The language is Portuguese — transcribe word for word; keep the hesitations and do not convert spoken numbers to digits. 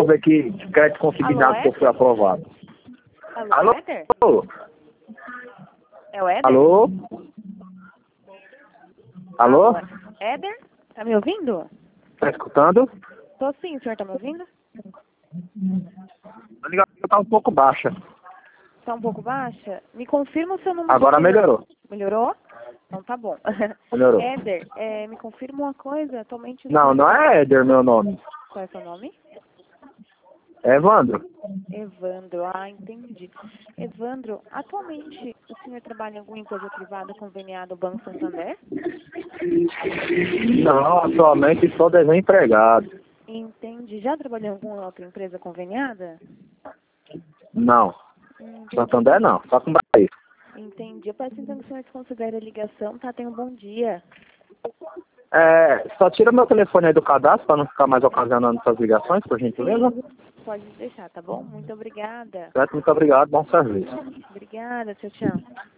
prova aqui de crédito consignado que eu fui aprovado. Alô, Alô? Éder? É o Éder? Alô? Alô? Éder? Tá me ouvindo? Tá escutando? Tô sim, o senhor tá me ouvindo? A ligação tá um pouco baixa. Tá um pouco baixa? Me confirma o seu número Agora de... melhorou. Melhorou? Então tá bom. Melhorou. Éder, é, me confirma uma coisa, atualmente... o Não, senhor- não é Éder meu nome. Qual é o seu nome? É Evandro. Evandro, ah, entendi. Evandro, atualmente o senhor trabalha em alguma empresa privada conveniada ao Banco Santander? Não, atualmente sou desempregado. Entendi. Já trabalhou em alguma outra empresa conveniada? Não. Hum, Santander não, só com Bahia. Entendi. Eu peço então que o senhor desconsidere a ligação, tá? Tenha um bom dia. É, só tira meu telefone aí do cadastro para não ficar mais ocasionando essas ligações, por gentileza. Pode deixar, tá bom? Muito obrigada. Certo? Muito obrigado, bom serviço. Obrigada, tchau, tchau.